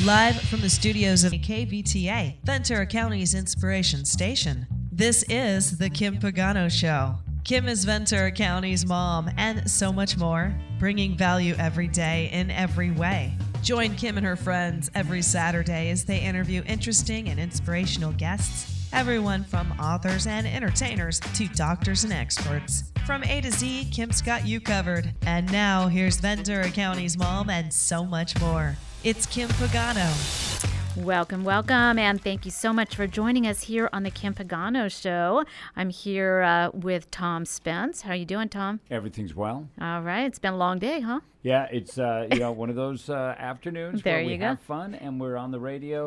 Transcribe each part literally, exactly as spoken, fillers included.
Live from the studios of K V T A, Ventura County's inspiration station. This is The Kim Pagano Show. Kim is Ventura County's mom and so much more, bringing value every day in every way. Join Kim and her friends every Saturday as they interview interesting and inspirational guests, everyone from authors and entertainers to doctors and experts. From A to Z, Kim's got you covered. And now, here's Ventura County's mom and so much more. It's Kim Pagano. Welcome, welcome, and thank you so much for joining us here on the Kim Pagano Show. I'm here uh, with Tom Spence. How are you doing, Tom? Everything's well. All right. It's been a long day, huh? Yeah, it's uh, you know one of those uh, afternoons there where you we go. have fun and we're on the radio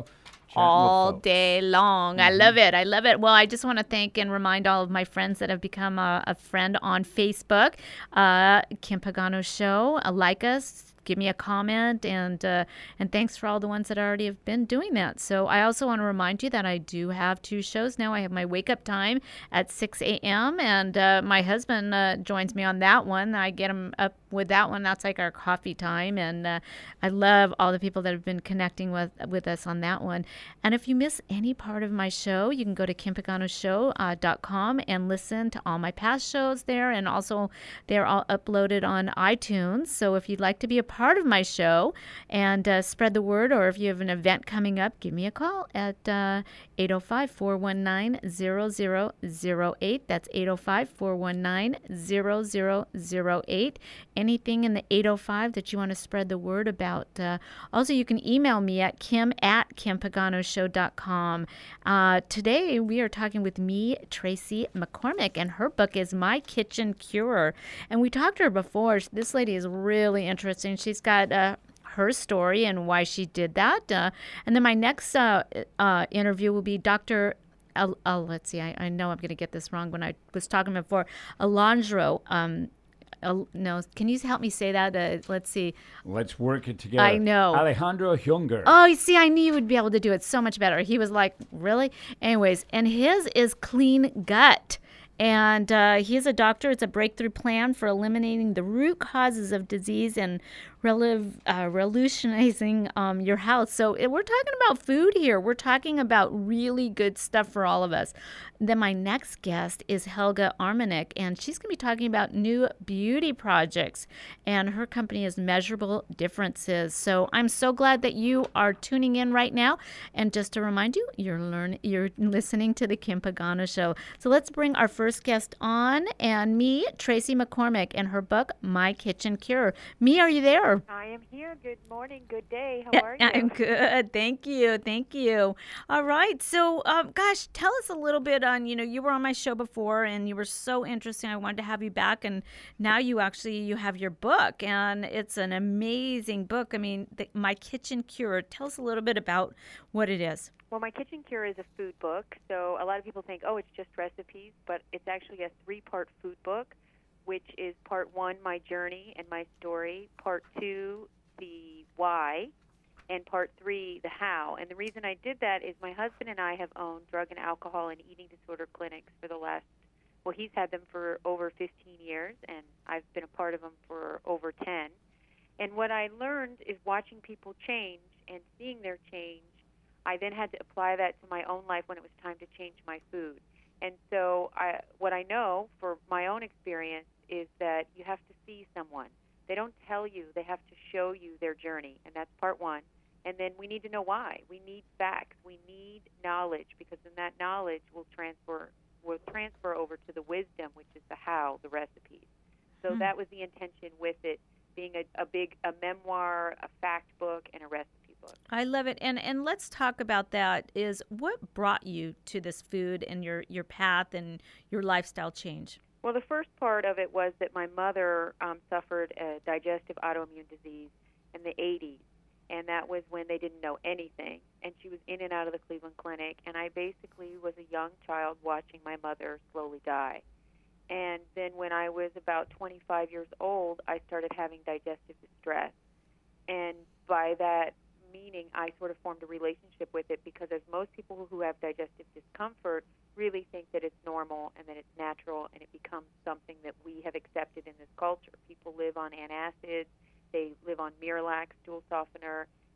all with day long. Mm-hmm. I love it. I love it. Well, I just want to thank and remind all of my friends that have become a, a friend on Facebook. Uh, Kim Pagano Show. Uh, like us. Give me a comment, and uh, and thanks for all the ones that already have been doing that. So I also want to remind you that I do have two shows now. I have my wake up time at six a.m. and uh, my husband uh, joins me on that one. I get him up with that one. That's like our coffee time, and uh, I love all the people that have been connecting with with us on that one. And if you miss any part of my show, you can go to kim pagano show dot com and listen to all my past shows there, and also they're all uploaded on iTunes. So if you'd like to be a part of my show and uh, spread the word, or if you have an event coming up, give me a call at uh, eight oh five, four one nine, zero zero zero eight. That's eight oh five, four one nine, zero zero zero eight. Anything in the eight oh five that you want to spread the word about. Uh, also, you can email me at kim at kim pagano show dot com. Uh, today, we are talking with me, Tracy McCormick, and her book is My Kitchen Cure. And we talked to her before. This lady is really interesting. She's got uh, her story and why she did that. Uh, and then my next uh, uh, interview will be Doctor Uh, uh, let's see, I, I know I'm going to get this wrong when I was talking before. Alejandro. Um, uh, no, can you help me say that? Uh, let's see. Let's work it together. I know. Alejandro Junger. Oh, you see, I knew you would be able to do it so much better. He was like, really? Anyways, and his is Clean Gut. And uh, he's a doctor. It's a breakthrough plan for eliminating the root causes of disease and reliv- uh, revolutionizing um, your health. So it, we're talking about food here. We're talking about really good stuff for all of us. Then my next guest is Helga Armanek, and she's going to be talking about new beauty projects. And her company is Measurable Differences. So I'm so glad that you are tuning in right now. And just to remind you, you're learn you're listening to the Kim Pagano Show. So let's bring our first First guest on, and me, Tracy McCormick, and her book, My Kitchen Cure. Me, are you there? I am here. Good morning. Good day. How are you? I'm good. Thank you. Thank you. All right. So, um, gosh, tell us a little bit on, you know, you were on my show before, and you were so interesting. I wanted to have you back, and now you actually, you have your book, and it's an amazing book. I mean, the, My Kitchen Cure. Tell us a little bit about what it is. Well, My Kitchen Cure is a food book, so a lot of people think, oh, it's just recipes, but it's actually a three-part food book, which is part one, my journey and my story, part two, the why, and part three, the how. And the reason I did that is my husband and I have owned drug and alcohol and eating disorder clinics for the last, well, he's had them for over fifteen years, and I've been a part of them for over ten. And what I learned is watching people change and seeing their change, I then had to apply that to my own life when it was time to change my food. And so I, what I know for my own experience is that you have to see someone. They don't tell you. They have to show you their journey, and that's part one. And then we need to know why. We need facts. We need knowledge, because then that knowledge will transfer will transfer over to the wisdom, which is the how, the recipes. So mm. that was the intention with it being a, a big a memoir, a fact book, and a recipe. I love it. And and let's talk about that. Is what brought you to this food and your, your path and your lifestyle change? Well, the first part of it was that my mother um, suffered a digestive autoimmune disease in the eighties, and that was when they didn't know anything. And she was in and out of the Cleveland Clinic, and I basically was a young child watching my mother slowly die. And then when I was about twenty-five years old, I started having digestive distress. And by that meaning, I sort of formed a relationship with it, because as most people who have digestive discomfort really think that it's normal and that it's natural, and it becomes something that we have accepted in this culture. People live on antacids, they live on Miralax, stool softener,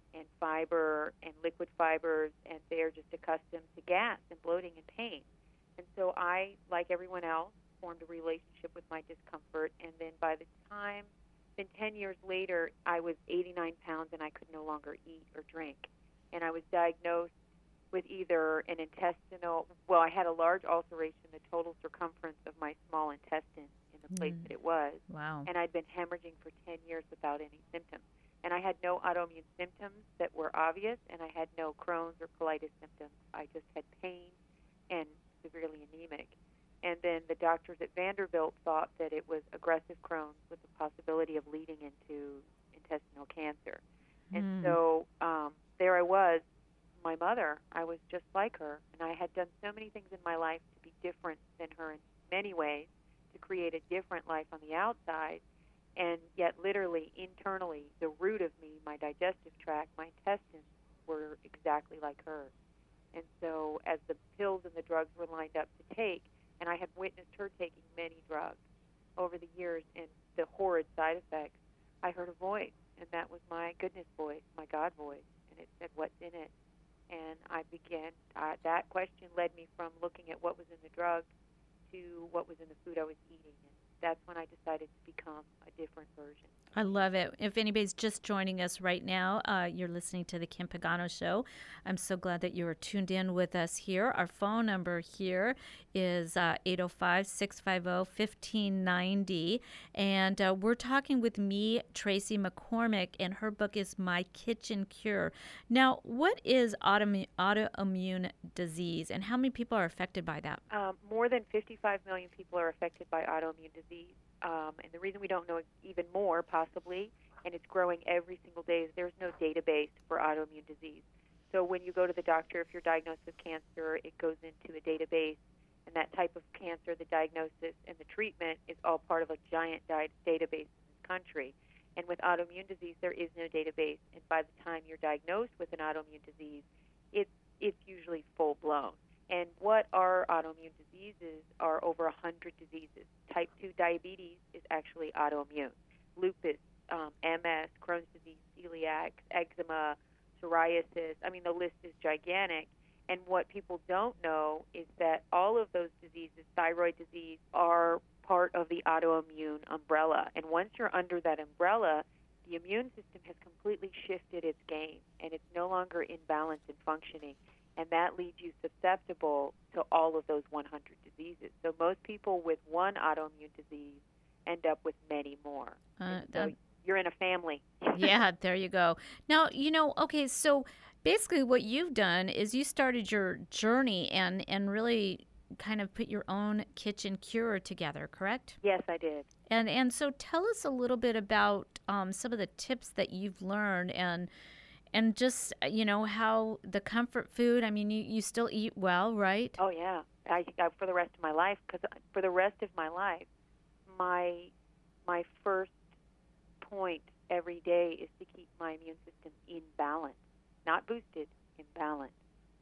and fiber and liquid fibers, and they're just accustomed to gas and bloating and pain. And so I, like everyone else, formed a relationship with my discomfort, and then by the time, then ten years later, I was eighty-nine pounds and I could no longer eat or drink. And I was diagnosed with either an intestinal, well, I had a large ulceration, the total circumference of my small intestine in the place Mm. that it was. Wow. And I'd been hemorrhaging for ten years without any symptoms. And I had no autoimmune symptoms that were obvious, and I had no Crohn's or colitis symptoms. I just had pain and severely anemic. And then the doctors at Vanderbilt thought that it was aggressive Crohn's with the possibility of leading into intestinal cancer. And Mm. so um, there I was, my mother, I was just like her, and I had done so many things in my life to be different than her in many ways, to create a different life on the outside, and yet literally, internally, the root of me, my digestive tract, my intestines were exactly like hers. And so as the pills and the drugs were lined up to take, and I had witnessed her taking many drugs over the years and the horrid side effects, I heard a voice, and that was my goodness voice, my God voice, and it said, what's in it? And I began, uh, that question led me from looking at what was in the drug to what was in the food I was eating. And that's when I decided to become a different version. I love it. If anybody's just joining us right now, uh, you're listening to the Kim Pagano Show. I'm so glad that you are tuned in with us here. Our phone number here is uh, eight oh five, six five zero, one five nine zero. And uh, we're talking with me, Tracy McCormick, and her book is My Kitchen Cure. Now, what is autoimmune, autoimmune disease, and how many people are affected by that? Um, more than fifty-five million people are affected by autoimmune disease. Um, and the reason we don't know even more, possibly, and it's growing every single day, is there's no database for autoimmune disease. So when you go to the doctor, if you're diagnosed with cancer, it goes into a database, and that type of cancer, the diagnosis and the treatment, is all part of a giant di- database in this country. And with autoimmune disease, there is no database, and by the time you're diagnosed with an autoimmune disease, it's, it's usually full-blown. And what are autoimmune diseases are over one hundred diseases. Type two diabetes is actually autoimmune. Lupus, um, M S, Crohn's disease, celiac, eczema, psoriasis. I mean, the list is gigantic. And what people don't know is that all of those diseases, thyroid disease, are part of the autoimmune umbrella. And once you're under that umbrella, the immune system has completely shifted its game, and it's no longer in balance and functioning. And that leaves you susceptible to all of those one hundred diseases. So most people with one autoimmune disease end up with many more. Uh, so that- you're in a family. Yeah, there you go. Now, you know, okay, so basically what you've done is you started your journey and, and really kind of put your own kitchen cure together, correct? Yes, I did. And and so tell us a little bit about um, some of the tips that you've learned and and just, you know, how the comfort food, I mean, you, you still eat well, right? Oh, yeah. I, I for the rest of my life, because for the rest of my life, my my first point every day is to keep my immune system in balance, not boosted, in balance.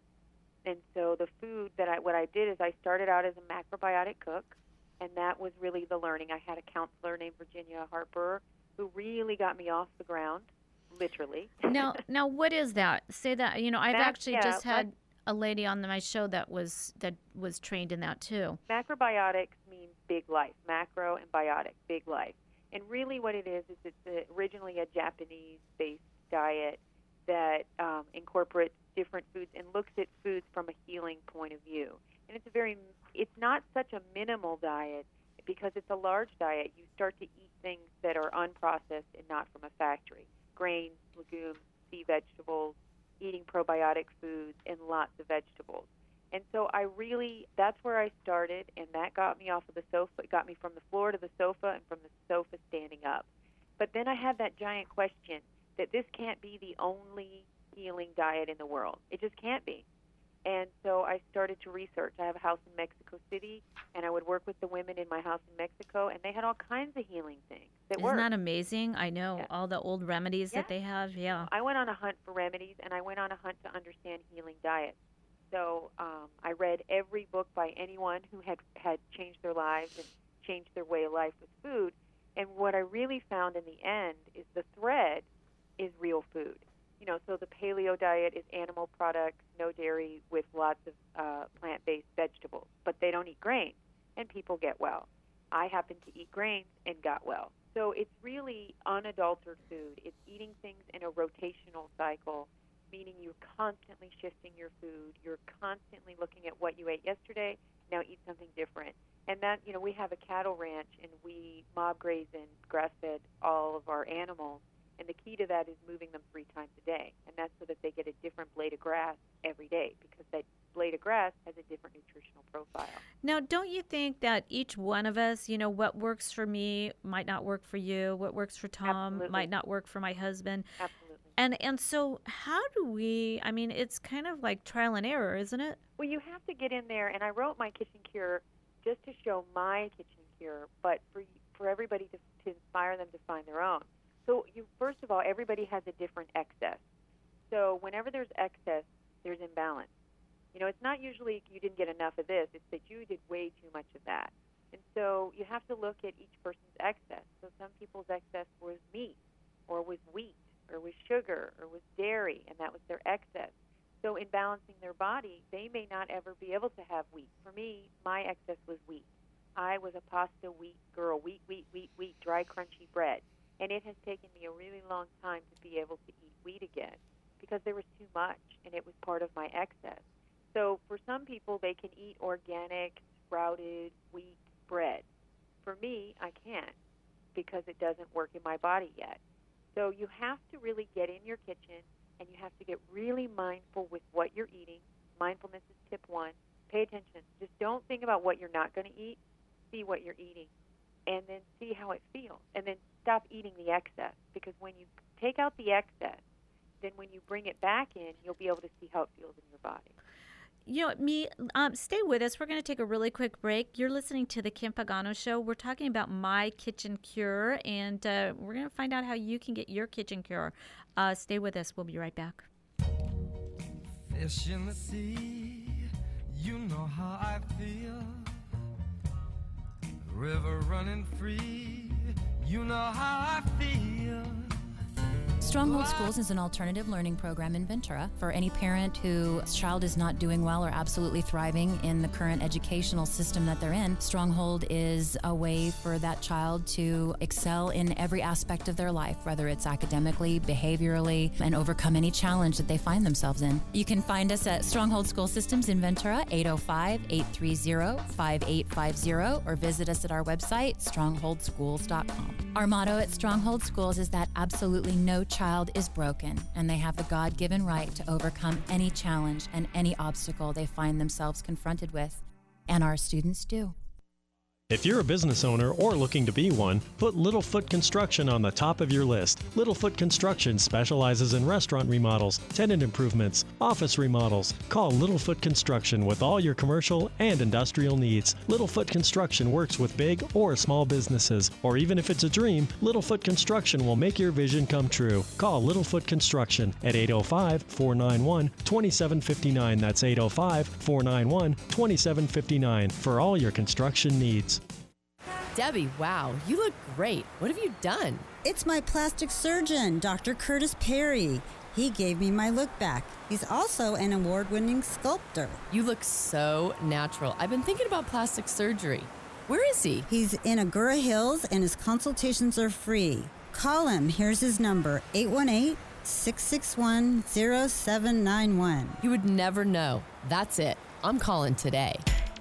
And so the food that I, what I did is I started out as a macrobiotic cook, and that was really the learning. I had a counselor named Virginia Harper who really got me off the ground, literally. Now, now, what is that? Say that, you know, I've Mac- actually yeah, just had a lady on my show that was that was trained in that too. Macrobiotics means big life, macro and biotic, big life. And really what it is is it's a, originally a Japanese-based diet that um, incorporates different foods and looks at foods from a healing point of view. And it's a very, it's not such a minimal diet because it's a large diet. You start to eat things that are unprocessed and not from a factory. Grains, legumes, sea vegetables, eating probiotic foods, and lots of vegetables. And so I really, that's where I started, and that got me off of the sofa. It got me from the floor to the sofa and from the sofa standing up. But then I had that giant question that this can't be the only healing diet in the world. It just can't be. And so I started to research. I have a house in Mexico City, and I would work with the women in my house in Mexico, and they had all kinds of healing things that Isn't worked. that amazing? I know Yeah. all the old remedies Yeah. that they have. Yeah. I went on a hunt for remedies, and I went on a hunt to understand healing diets. So um, I read every book by anyone who had, had changed their lives and changed their way of life with food. And what I really found in the end is the thread is real food. you know, so the paleo diet is animal products, no dairy, with lots of uh, plant-based vegetables, but they don't eat grains, and people get well. I happen to eat grains and got well. So it's really unadulterated food. It's eating things in a rotational cycle, meaning you're constantly shifting your food. You're constantly looking at what you ate yesterday, now eat something different. And that, you know, we have a cattle ranch, and we mob graze and grass-fed all of our animals. And the key to that is moving them three times a day. And that's so that they get a different blade of grass every day, because that blade of grass has a different nutritional profile. Now, don't you think that each one of us, you know, what works for me might not work for you, what works for Tom Absolutely. might not work for my husband? Absolutely. And and so how do we, I mean, it's kind of like trial and error, isn't it? Well, you have to get in there, and I wrote my kitchen cure just to show my kitchen cure, but for for everybody to, to inspire them to find their own. So you, first of all, everybody has a different excess. So whenever there's excess, there's imbalance. You know, it's not usually you didn't get enough of this, it's that you did way too much of that. And so you have to look at each person's excess. So some people's excess was meat, or was wheat, or was sugar, or was dairy, and that was their excess. So in balancing their body, they may not ever be able to have wheat. For me, my excess was wheat. I was a pasta wheat girl, wheat, wheat, wheat, wheat, dry, crunchy bread. And it has taken me a really long time to be able to eat wheat again, because there was too much, and it was part of my excess. So for some people, they can eat organic, sprouted wheat bread. For me, I can't, because it doesn't work in my body yet. So you have to really get in your kitchen, and you have to get really mindful with what you're eating. Mindfulness is tip one. Pay attention. Just don't think about what you're not going to eat. See what you're eating, and then see how it feels. And then stop eating the excess, because when you take out the excess, then when you bring it back in, you'll be able to see how it feels in your body. You know, me, um, stay with us. We're going to take a really quick break. You're listening to the Kim Pagano Show. We're talking about My Kitchen Cure, and uh, we're going to find out how you can get your kitchen cure. Uh, stay with us. We'll be right back. Fish in the sea, you know how I feel. River running free, you know how I feel. Stronghold Schools is an alternative learning program in Ventura for any parent whose child is not doing well or absolutely thriving in the current educational system that they're in. Stronghold is a way for that child to excel in every aspect of their life, whether it's academically, behaviorally, and overcome any challenge that they find themselves in. You can find us at Stronghold School Systems in Ventura, eight oh five, eight three zero, five eight five zero, or visit us at our website, stronghold schools dot com. Our motto at Stronghold Schools is that absolutely no child is broken, and they have the God-given right to overcome any challenge and any obstacle they find themselves confronted with. And our students do. If you're a business owner or looking to be one, put Littlefoot Construction on the top of your list. Littlefoot Construction specializes in restaurant remodels, tenant improvements, office remodels. Call Littlefoot Construction with all your commercial and industrial needs. Littlefoot Construction works with big or small businesses, or even if it's a dream, Littlefoot Construction will make your vision come true. Call Littlefoot Construction at eight oh five, four nine one, two seven five nine. That's eight oh five, four nine one, two seven five nine for all your construction needs. Debbie, wow, you look great. What have you done? It's my plastic surgeon, Doctor Curtis Perry. He gave me my look back. He's also an award-winning sculptor. You look so natural. I've been thinking about plastic surgery. Where is he? He's in Agoura Hills, and his consultations are free. Call him. Here's his number, eight one eight, six six one, zero seven nine one. You would never know. That's it. I'm calling today.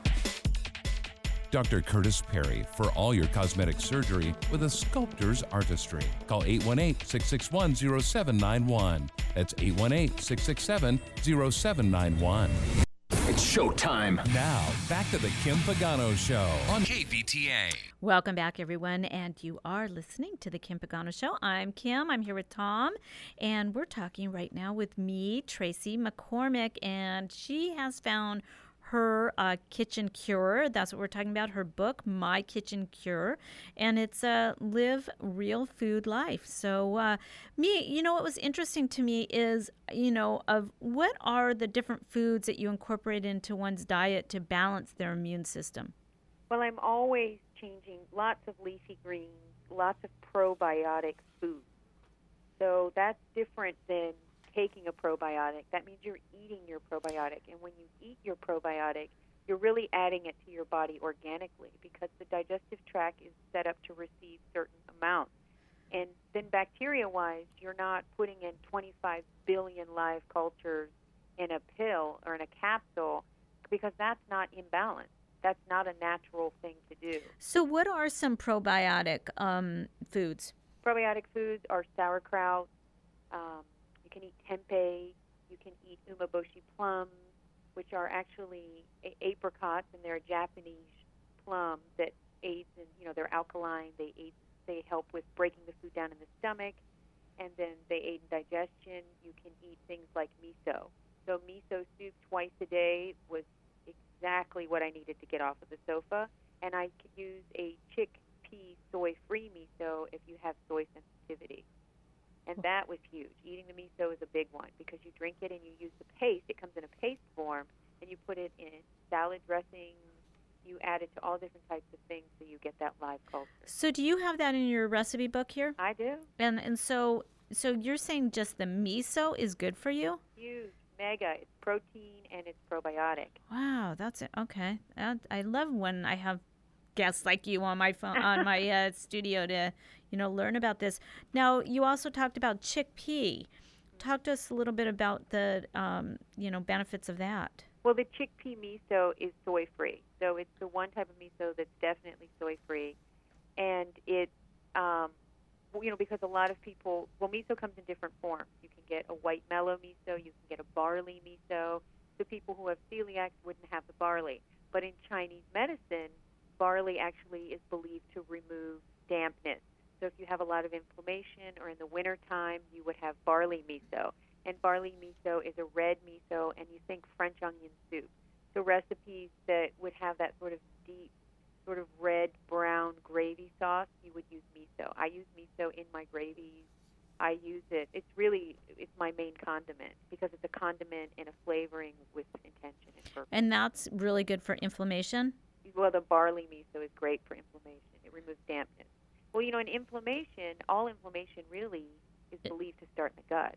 Doctor Curtis Perry for all your cosmetic surgery with a sculptor's artistry. Call eight one eight, six six one, zero seven nine one. That's eight one eight, six six seven, zero seven nine one. It's showtime. Now, back to the Kim Pagano Show on K V T A. Welcome back, everyone, and you are listening to the Kim Pagano Show. I'm Kim. I'm here with Tom, and we're talking right now with me, Tracy McCormick, and she has found her uh, kitchen cure. That's what we're talking about, her book, My Kitchen Cure, and it's a uh, Live Real Food Life. So uh, me, you know, what was interesting to me is, you know, of what are the different foods that you incorporate into one's diet to balance their immune system? Well, I'm always changing lots of leafy greens, lots of probiotic foods. So that's different than taking a probiotic. That means you're eating your probiotic. And when you eat your probiotic, you're really adding it to your body organically because the digestive tract is set up to receive certain amounts. And then bacteria-wise, you're not putting in twenty-five billion live cultures in a pill or in a capsule because that's not in balance. That's not a natural thing to do. So what are some probiotic um, foods? Probiotic foods are sauerkraut. Um, you can eat tempeh. You can eat umeboshi plums, which are actually a- apricots, and they're a Japanese plum that aids in, you know, they're alkaline. They aid, they help with breaking the food down in the stomach, and then they aid in digestion. You can eat things like miso. So miso soup twice a day was exactly what I needed to get off of the sofa, and I could use a chickpea soy-free miso if you have soy sensitivity. And that was huge. Eating the miso is a big one because you drink it and you use the paste. It comes in a paste form, and you put it in salad dressings. You add it to all different types of things so you get that live culture. So do you have that in your recipe book here? I do. And and so so you're saying just the miso is good for you? Huge, mega. It's protein and it's probiotic. Wow, that's it. Okay. I, I love when I have guests like you on my phone on my uh, studio to, you know, learn about this. Now, you also talked about chickpea. Talk to us a little bit about the, um, you know, benefits of that. Well, the chickpea miso is soy-free. So it's the one type of miso that's definitely soy-free. And it, um, you know, because a lot of people, well, miso comes in different forms. You can get a white mellow miso. You can get a barley miso. The people who have celiac wouldn't have the barley. But in Chinese medicine, barley actually is believed to remove dampness. So if you have a lot of inflammation or in the wintertime, you would have barley miso. And barley miso is a red miso, and you think French onion soup. So recipes that would have that sort of deep, sort of red-brown gravy sauce, you would use miso. I use miso in my gravies. I use it. It's really, it's my main condiment because it's a condiment and a flavoring with intention and purpose. And that's really good for inflammation? Well, the barley miso is great for inflammation. It removes dampness. Well, you know, in inflammation, all inflammation really is believed to start in the gut.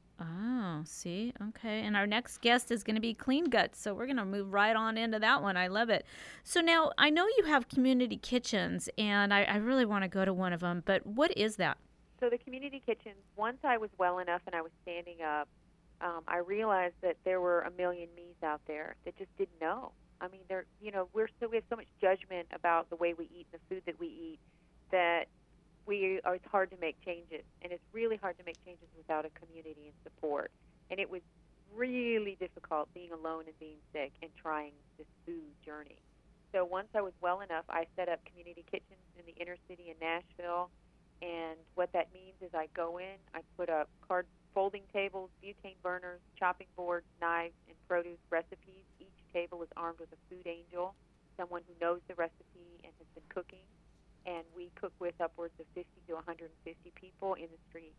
Oh, see? Okay. And our next guest is going to be Clean Guts, so we're going to move right on into that one. I love it. So now, I know you have community kitchens, and I, I really want to go to one of them, but what is that? So the community kitchens, once I was well enough and I was standing up, um, I realized that there were a million me's out there that just didn't know. I mean, they're, you know, we're so, we have so much judgment about the way we eat and the food that we eat that we are, it's hard to make changes, and it's really hard to make changes without a community and support. And it was really difficult being alone and being sick and trying this food journey. So once I was well enough, I set up community kitchens in the inner city in Nashville, and what that means is I go in, I put up card folding tables, butane burners, chopping boards, knives, and produce recipes. Each table is armed with a food angel, someone who knows the recipe and has been cooking. And we cook with upwards of fifty to one hundred fifty people in the street.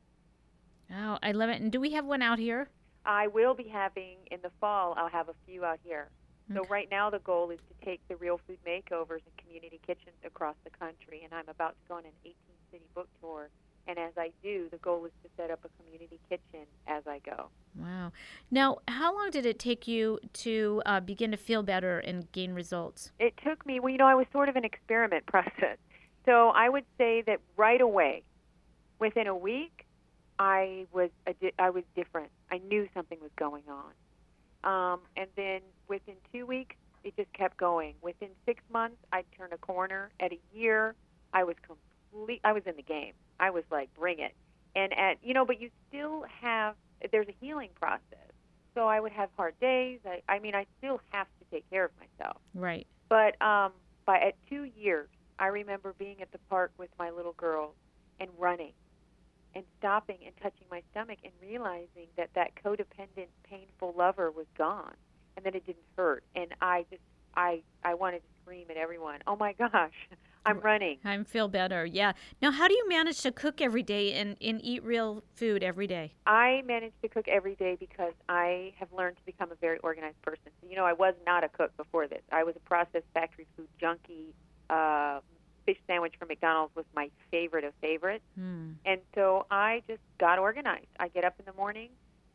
Oh, I love it. And do we have one out here? I will be having, in the fall, I'll have a few out here. So Okay. right now the goal is to take the Real Food Makeovers and community kitchens across the country, and I'm about to go on an eighteen-city book tour. And as I do, the goal is to set up a community kitchen as I go. Wow. Now, how long did it take you to uh, begin to feel better and gain results? It took me, well, you know, I was sort of an experiment process. So I would say that right away, within a week, I was a di- I was different. I knew something was going on. Um, and then within two weeks, it just kept going. Within six months, I'd turn a corner. At a year, I was complete. I was in the game. I was like, bring it. And at, you know, but you still have, there's a healing process. So I would have hard days. I, I mean, I still have to take care of myself. Right. But um, by at two years, I remember being at the park with my little girls and running and stopping and touching my stomach and realizing that that codependent, painful lover was gone and that it didn't hurt. And I just, I, I wanted to scream at everyone, oh my gosh, I'm running. I feel better, yeah. Now, how do you manage to cook every day and, and eat real food every day? I manage to cook every day because I have learned to become a very organized person. So, you know, I was not a cook before this. I was a processed factory food junkie. Uh, fish sandwich from McDonald's was my favorite of favorites. Hmm. And so I just got organized. I get up in the morning,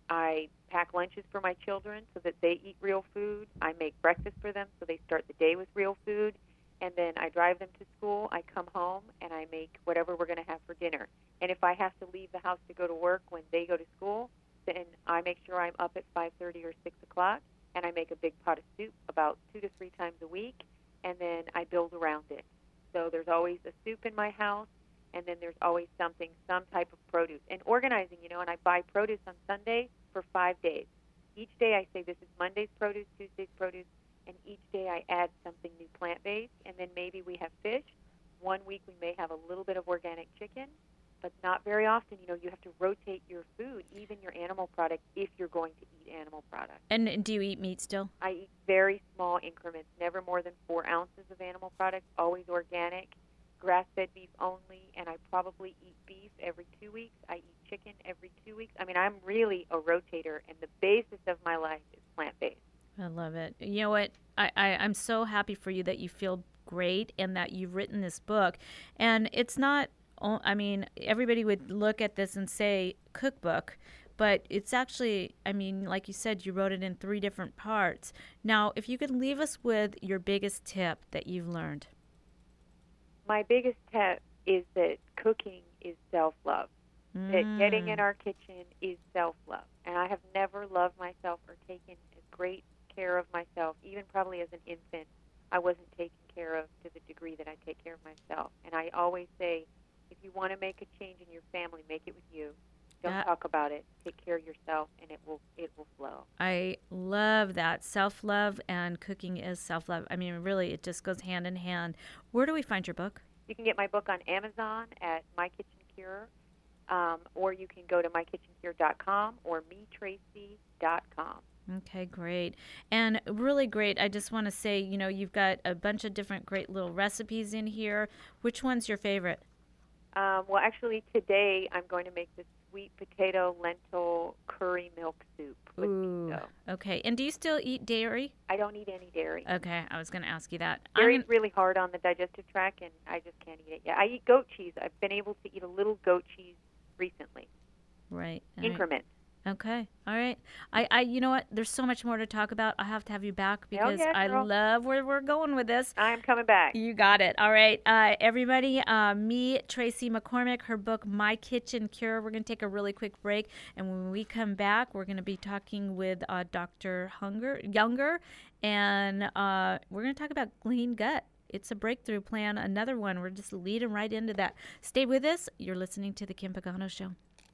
I pack lunches for my children so that they eat real food. I make breakfast for them so they start the day with real food. And then I drive them to school. I come home, and I make whatever we're going to have for dinner. And if I have to leave the house to go to work when they go to school, then I make sure I'm up at five thirty or six o'clock, and I make a big pot of soup about two to three times a week, and then I build around it. So there's always a soup in my house, and then there's always something, some type of produce. And organizing, you know, and I buy produce on Sunday for five days. Each day I say this is Monday's produce, Tuesday's produce, and each day I add something new plant-based, and then maybe we have fish. One week we may have a little bit of organic chicken, but not very often. You know, you have to rotate your food, even your animal product, if you're going to eat animal products. And do you eat meat still? I eat very small increments, never more than four ounces of animal products, always organic, grass-fed beef only, and I probably eat beef every two weeks. I eat chicken every two weeks. I mean, I'm really a rotator, and the basis of my life is plant-based. I love it. You know what? I, I, I'm so happy for you that you feel great and that you've written this book. And it's not, I mean, everybody would look at this and say cookbook, but it's actually, I mean, like you said, you wrote it in three different parts. Now, if you could leave us with your biggest tip that you've learned. My biggest tip is that cooking is self-love. Mm. That getting in our kitchen is self-love. And I have never loved myself or taken a great care of myself. Even probably as an infant, I wasn't taken care of to the degree that I take care of myself. And I always say, if you want to make a change in your family, make it with you. Don't that, talk about it. Take care of yourself, and it will it will flow. I love that. Self-love and cooking is self-love. I mean, really, it just goes hand in hand. Where do we find your book? You can get my book on Amazon at My Kitchen Cure, um, or you can go to my kitchen cure dot com or me tracy dot com. Okay, great. And really great. I just want to say, you know, you've got a bunch of different great little recipes in here. Which one's your favorite? Um, well, actually, today I'm going to make this sweet potato lentil curry milk soup with Ooh, miso. Okay. And do you still eat dairy? I don't eat any dairy. Okay, I was going to ask you that. Dairy's I'm... really hard on the digestive tract, and I just can't eat it yet. I eat goat cheese. I've been able to eat a little goat cheese recently. Right. Increment. Right. Okay. All right. I, I, you know what? There's so much more to talk about. I have to have you back because oh, yeah, I girl. love where we're going with this. I'm coming back. You got it. All right. Uh, everybody, uh, me, Tracy McCormick, her book, My Kitchen Cure. We're going to take a really quick break. And when we come back, we're going to be talking with uh, Doctor Hunger, Younger, and uh, we're going to talk about clean gut. It's a breakthrough plan, another one. We're just leading right into that. Stay with us. You're listening to The Kim Pagano Show.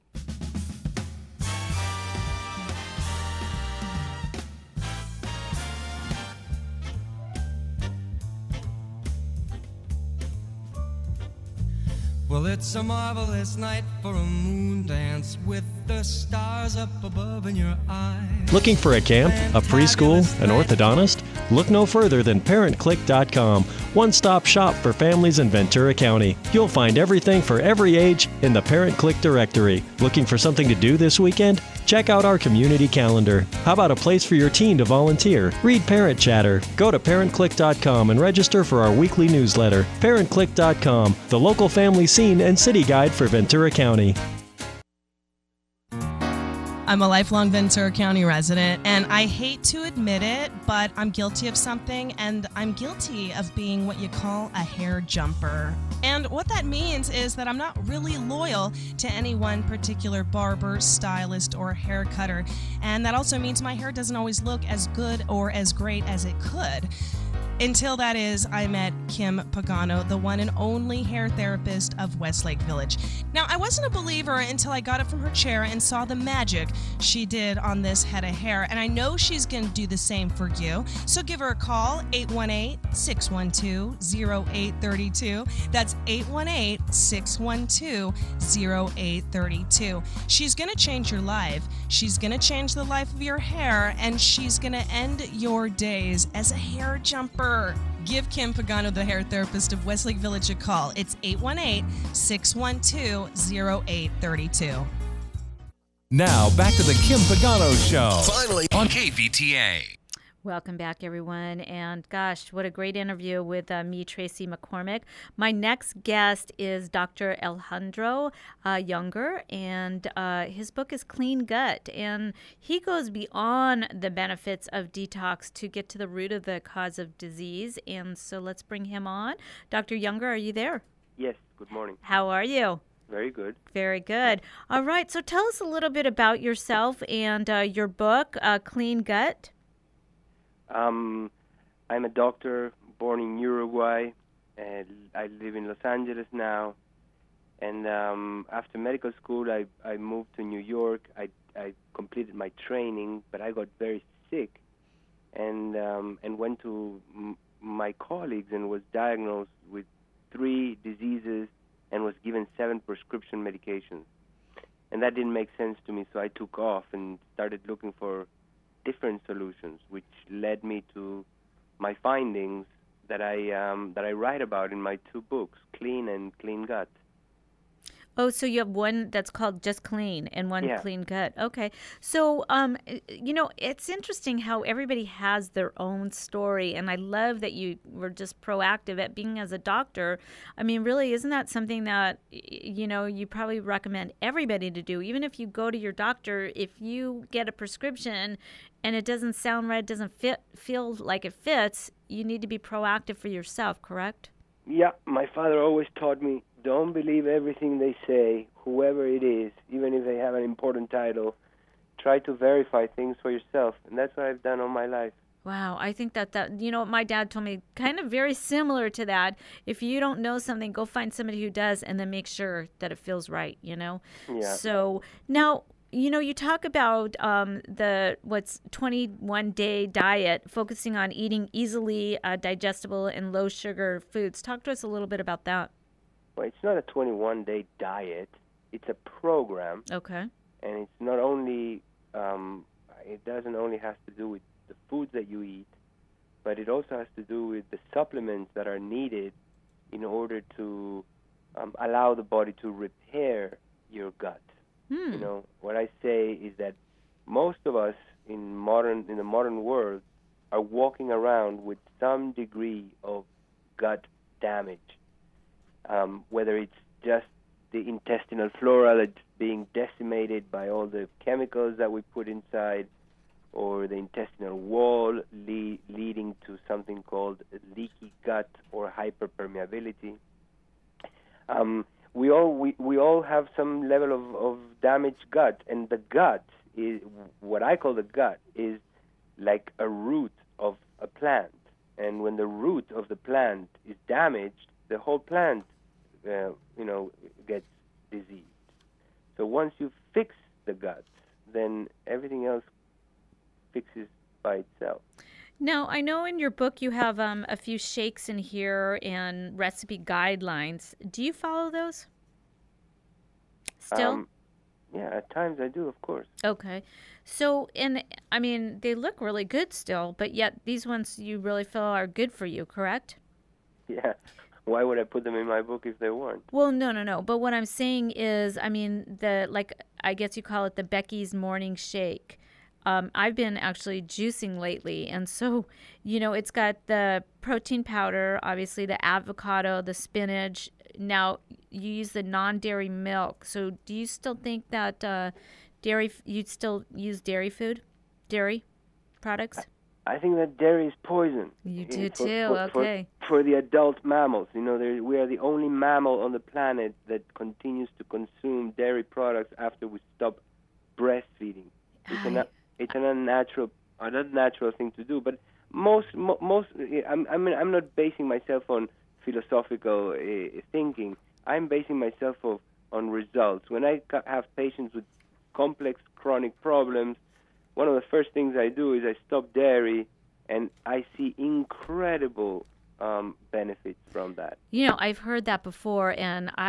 Well, it's a marvelous night for a moon dance with the stars up above in your eyes. Looking for a camp, a preschool, an orthodontist? Look no further than parent click dot com, one-stop shop for families in Ventura County. You'll find everything for every age in the Parent Click directory. Looking for something to do this weekend? Check out our community calendar. How about a place for your teen to volunteer? Read Parent Chatter. Go to parent click dot com and register for our weekly newsletter. parent click dot com, the local family scene and city guide for Ventura County. I'm a lifelong Ventura County resident, and I hate to admit it, but I'm guilty of something, and I'm guilty of being what you call a hair jumper. And what that means is that I'm not really loyal to any one particular barber, stylist, or hair cutter. And that also means my hair doesn't always look as good or as great as it could. Until that is, I met Kim Pagano, the one and only hair therapist of Westlake Village. Now, I wasn't a believer until I got up from her chair and saw the magic she did on this head of hair, and I know she's going to do the same for you. So give her a call, eight one eight, six one two, zero eight three two. That's eight one eight, six one two, zero eight three two. She's going to change your life. She's going to change the life of your hair, and she's going to end your days as a hair jumper. Give Kim Pagano, the hair therapist of Westlake Village, a call. It's eight one eight, six one two, zero eight three two. Now, back to the Kim Pagano Show. Finally on K V T A. Welcome back, everyone. And gosh, what a great interview with uh, me, Tracy McCormick. My next guest is Doctor Alejandro uh, Junger, and uh, his book is Clean Gut. And he goes beyond the benefits of detox to get to the root of the cause of disease. And so let's bring him on. Doctor Junger, are you there? Yes, good morning. How are you? Very good. Very good. All right, so tell us a little bit about yourself and uh, your book, uh, Clean Gut. Um, I'm a doctor born in Uruguay, and I live in Los Angeles now. And um, after medical school, I, I moved to New York. I, I completed my training, but I got very sick and um, and went to m- my colleagues and was diagnosed with three diseases and was given seven prescription medications. And that didn't make sense to me, so I took off and started looking for different solutions, which led me to my findings that I um, that I write about in my two books, Clean and Clean Gut. Oh, so you have one that's called just Clean and one Yeah. Clean Gut. Okay. So, um, you know, it's interesting how everybody has their own story. And I love that you were just proactive at being as a doctor. I mean, really, isn't that something that, y- you know, you probably recommend everybody to do? Even if you go to your doctor, if you get a prescription and it doesn't sound right, doesn't fit, feel like it fits, you need to be proactive for yourself, correct? Yeah, my father always taught me, don't believe everything they say, whoever it is, even if they have an important title. Try to verify things for yourself, and that's what I've done all my life. Wow, I think that, that, you know, my dad told me kind of very similar to that. If you don't know something, go find somebody who does and then make sure that it feels right, you know? Yeah. So now, you know, you talk about um, the what's twenty-one day diet, focusing on eating easily uh, digestible and low sugar foods. Talk to us a little bit about that. Well, it's not a twenty-one day diet. It's a program. Okay. And it's not only, um, it doesn't only have to do with the foods that you eat, but it also has to do with the supplements that are needed in order to um, allow the body to repair your gut. Hmm. You know, what I say is that most of us in modern in the modern world are walking around with some degree of gut damage, um, whether it's just the intestinal flora that's being decimated by all the chemicals that we put inside, or the intestinal wall le- leading to something called leaky gut or hyperpermeability. Um, we all we, we all have some level of, of damaged gut, and the gut is what I call the gut is like a root of a plant, and when the root of the plant is damaged, the whole plant, uh, you know, gets diseased. So once you fix the gut, then everything else fixes by itself. Now, I know in your book you have um, a few shakes in here and recipe guidelines. Do you follow those? Still? Um, yeah, at times I do, of course. Okay. So, and I mean, they look really good still, but yet these ones you really feel are good for you, correct? Yeah. Why would I put them in my book if they weren't? Well, no, no, no. But what I'm saying is, I mean, the, like, I guess you call it the Becky's Morning Shake. Um, I've been actually juicing lately, and so, you know, it's got the protein powder, obviously the avocado, the spinach. Now, you use the non-dairy milk. So do you still think that uh, dairy, you'd still use dairy food, dairy products? I think that dairy is poison. You do You know, for- too, for, for- okay. For the adult mammals, you know, there- we are the only mammal on the planet that continues to consume dairy products after we stop breastfeeding. It's an it's an unnatural, an unnatural thing to do. But most, mo- most, I'm, I mean, I'm not basing myself on philosophical uh, thinking. I'm basing myself of, on results. When I ca- have patients with complex chronic problems, one of the first things I do is I stop dairy, and I see incredible um, benefits from that. You know, I've heard that before, and I, I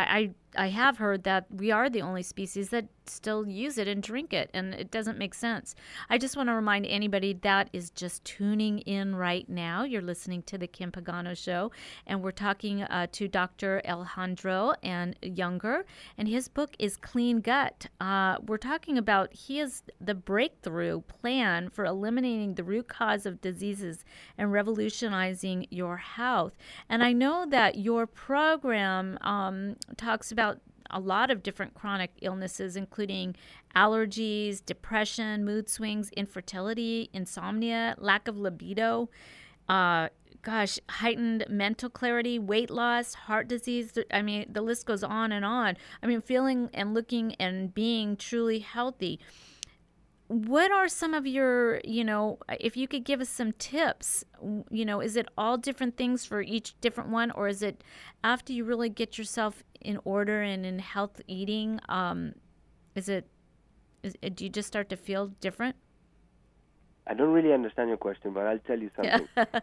I have heard that we are the only species that still use it and drink it, and it doesn't make sense. I just want to remind anybody that is just tuning in right now. You're listening to the Kim Pagano Show, and we're talking uh, to Doctor Alejandro and Younger, and his book is Clean Gut. Uh, we're talking about he is the breakthrough plan for eliminating the root cause of diseases and revolutionizing your health. And I know that your program um, talks about a lot of different chronic illnesses, including allergies, depression, mood swings, infertility, insomnia, lack of libido, uh, gosh, heightened mental clarity, weight loss, heart disease. I mean, the list goes on and on. I mean, feeling and looking and being truly healthy. What are some of your, you know, if you could give us some tips, you know, is it all different things for each different one, or is it after you really get yourself in order and in health eating, um, is it, is, do you just start to feel different? I don't really understand your question, but I'll tell you something.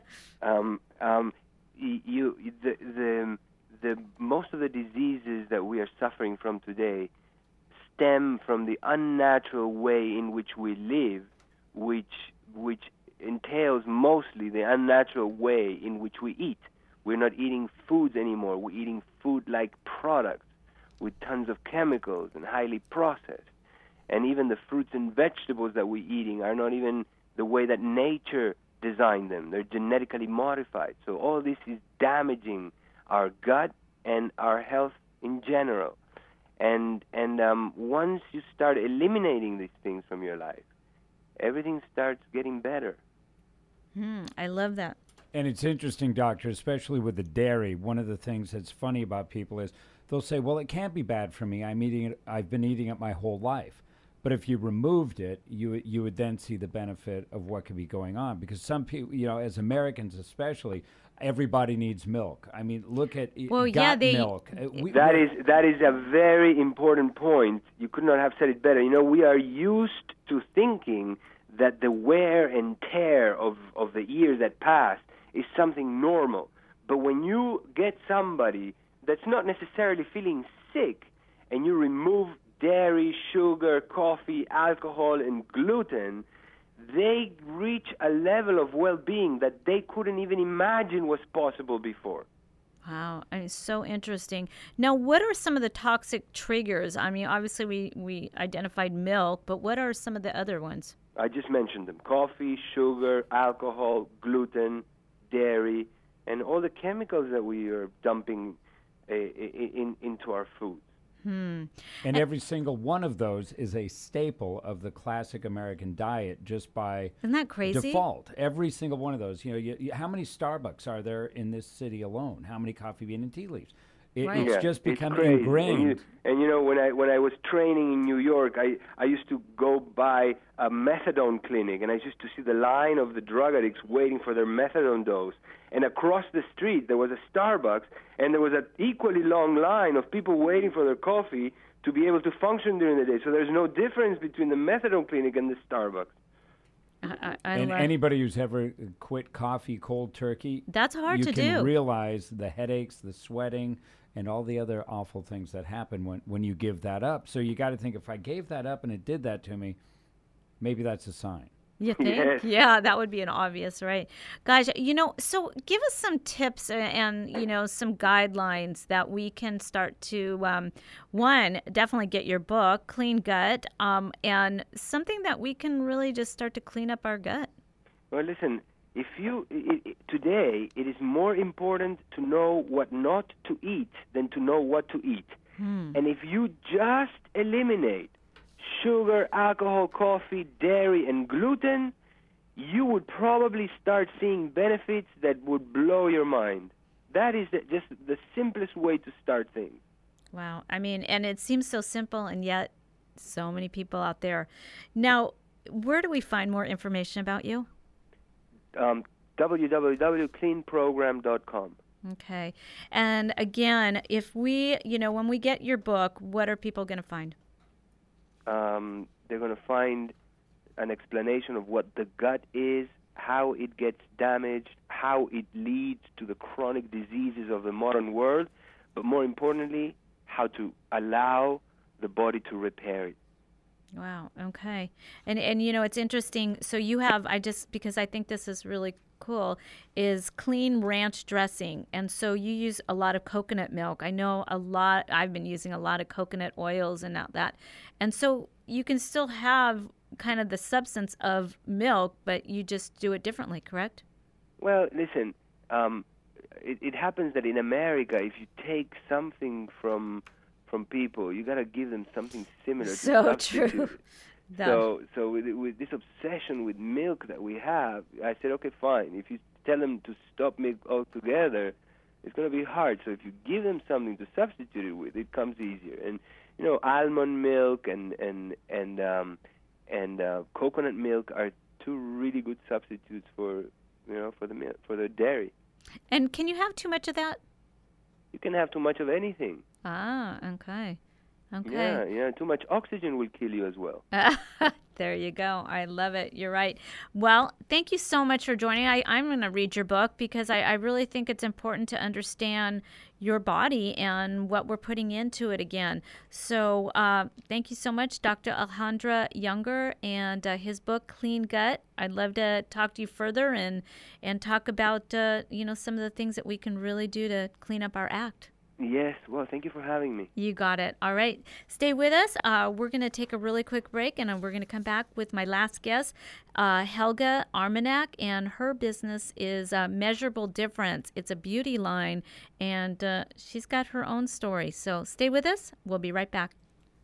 um, um, you, the, the, the, most of the diseases that we are suffering from today stem from the unnatural way in which we live, which which entails mostly the unnatural way in which we eat. We're not eating foods anymore. We're eating food-like products with tons of chemicals and highly processed. And even the fruits and vegetables that we're eating are not even the way that nature designed them. They're genetically modified. So all this is damaging our gut and our health in general. And and um, once you start eliminating these things from your life, everything starts getting better. Hmm, I love that. And it's interesting, doctor, especially with the dairy. One of the things that's funny about people is they'll say, well, it can't be bad for me. I'm eating it. I've been eating it my whole life. But if you removed it, you you would then see the benefit of what could be going on. Because some people, you know, as Americans especially, everybody needs milk. I mean, look at well, got yeah, they, milk. We, that is that is a very important point. You could not have said it better. You know, we are used to thinking that the wear and tear of, of the years that passed is something normal. But when you get somebody that's not necessarily feeling sick and you remove dairy, sugar, coffee, alcohol, and gluten, they reach a level of well-being that they couldn't even imagine was possible before. Wow, I mean, so interesting. Now, what are some of the toxic triggers? I mean, obviously we, we identified milk, but what are some of the other ones? I just mentioned them. Coffee, sugar, alcohol, gluten, dairy, and all the chemicals that we are dumping uh, in, into our food. Hmm. And every single one of those is a staple of the classic American diet just by Isn't that crazy? default. Every single one of those. You know, you, you, how many Starbucks are there in this city alone? How many Coffee Bean and Tea Leaves? It, Right. It's Yeah, just it's become crazy. ingrained. And you, and you know, when I when I was training in New York, I, I used to go by a methadone clinic, and I used to see the line of the drug addicts waiting for their methadone dose. And across the street, there was a Starbucks, and there was an equally long line of people waiting for their coffee to be able to function during the day. So there's no difference between the methadone clinic and the Starbucks. I, I And love anybody who's ever quit coffee cold turkey, That's hard you to can do. realize the headaches, the sweating, and all the other awful things that happen when, when you give that up. So you got to think, if I gave that up and it did that to me, maybe that's a sign. You think? Yes. Yeah, that would be an obvious, right? Guys, you know, so give us some tips and, and you know, some guidelines that we can start to, um, one, definitely get your book, Clean Gut, um, and something that we can really just start to clean up our gut. Well, listen, if you i i today, it is more important to know what not to eat than to know what to eat. Hmm. And if you just eliminate sugar, alcohol, coffee, dairy, and gluten, you would probably start seeing benefits that would blow your mind. That is the, just the simplest way to start things. Wow. I mean, and it seems so simple, and yet so many people out there. Now, where do we find more information about you? Um, w w w dot clean program dot com. Okay. And again, if we, you know, when we get your book, what are people going to find? Um, they're going to find an explanation of what the gut is, how it gets damaged, how it leads to the chronic diseases of the modern world, but more importantly, how to allow the body to repair it. Wow. Okay. And and you know, it's interesting. So you have, I just, because I think this is really cool, is clean ranch dressing. And so you use a lot of coconut milk. I know a lot, I've been using a lot of coconut oils and all that. And so you can still have kind of the substance of milk, but you just do it differently, correct? Well, listen, um, it, it happens that in America, if you take something from from people, you got to give them something similar to So substitute true. it. That- So, so with, with this obsession with milk that we have, I said, okay, fine. If you tell them to stop milk altogether, it's going to be hard. So if you give them something to substitute it with, it comes easier. And you know, almond milk and and and um, and uh, coconut milk are two really good substitutes for you know for the milk, for the dairy. And can you have too much of that? You can have too much of anything. Ah, okay. Okay. Yeah, yeah. Too much oxygen will kill you as well. There you go. I love it. You're right. Well, thank you so much for joining. I, I'm going to read your book because I, I really think it's important to understand your body and what we're putting into it again. So uh, thank you so much, Doctor Alejandro Younger, and uh, his book, Clean Gut. I'd love to talk to you further and, and talk about, uh, you know, some of the things that we can really do to clean up our act. Yes. Well, thank you for having me. You got it. All right. Stay with us. Uh, we're going to take a really quick break, and we're going to come back with my last guest, uh, Helga Armanak, and her business is uh, Measurable Difference. It's a beauty line, and uh, she's got her own story. So stay with us. We'll be right back.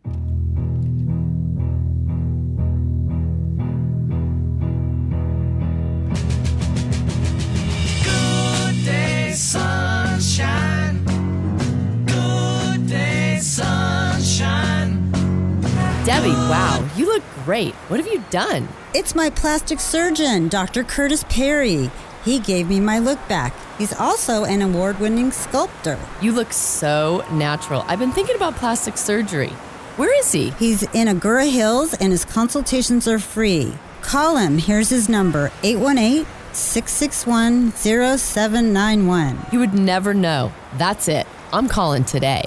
Good day, sunshine. Good day, sunshine. Debbie, wow, you look great. What have you done? It's my plastic surgeon, Doctor Curtis Perry. He gave me my look back. He's also an award-winning sculptor. You look so natural. I've been thinking about plastic surgery. Where is he? He's in Agoura Hills, and his consultations are free. Call him. Here's his number, eight one eight, six six one, zero seven nine one. You would never know. That's it. I'm calling today.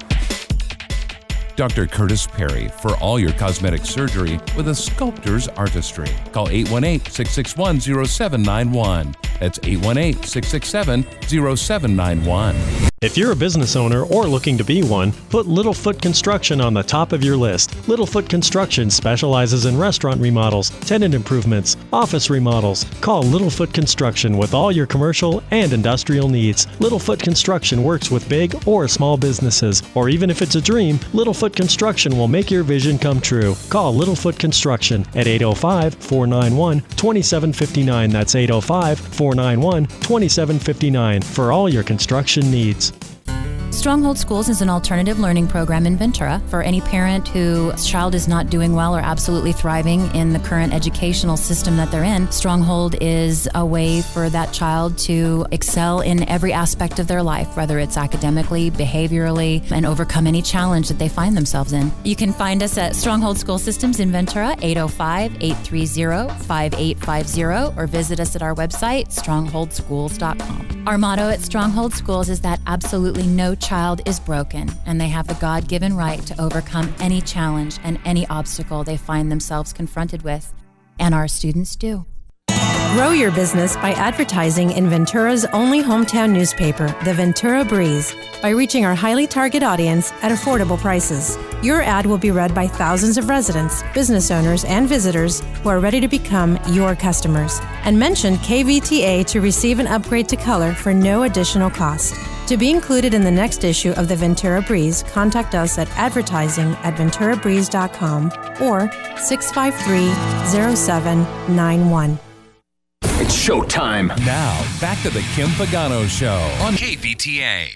Doctor Curtis Perry for all your cosmetic surgery with a sculptor's artistry. Call eight one eight, six six one, zero seven nine one. That's eight one eight, six six seven, zero seven nine one. If you're a business owner or looking to be one, put Littlefoot Construction on the top of your list. Littlefoot Construction specializes in restaurant remodels, tenant improvements, office remodels. Call Littlefoot Construction with all your commercial and industrial needs. Littlefoot Construction works with big or small businesses, or even if it's a dream, Littlefoot Construction will make your vision come true. Call Littlefoot Construction at eight oh five, four nine one, two seven five nine. That's eight oh five, four nine one, two seven five nine for all your construction needs. Stronghold Schools is an alternative learning program in Ventura for any parent whose child is not doing well or absolutely thriving in the current educational system that they're in. Stronghold is a way for that child to excel in every aspect of their life, whether it's academically, behaviorally, and overcome any challenge that they find themselves in. You can find us at Stronghold School Systems in Ventura, eight oh five, eight three zero, five eight five zero, or visit us at our website, stronghold schools dot com. Our motto at Stronghold Schools is that absolutely no child is broken, and they have the God-given right to overcome any challenge and any obstacle they find themselves confronted with. And our students do. Grow your business by advertising in Ventura's only hometown newspaper, the Ventura Breeze, by reaching our highly target audience at affordable prices. Your ad will be read by thousands of residents, business owners, and visitors who are ready to become your customers. And mention K V T A to receive an upgrade to color for no additional cost. To be included in the next issue of the Ventura Breeze, contact us at advertising at ventura breeze dot com or six five three, zero seven nine one. It's showtime. Now, back to the Kim Pagano Show on K V T A.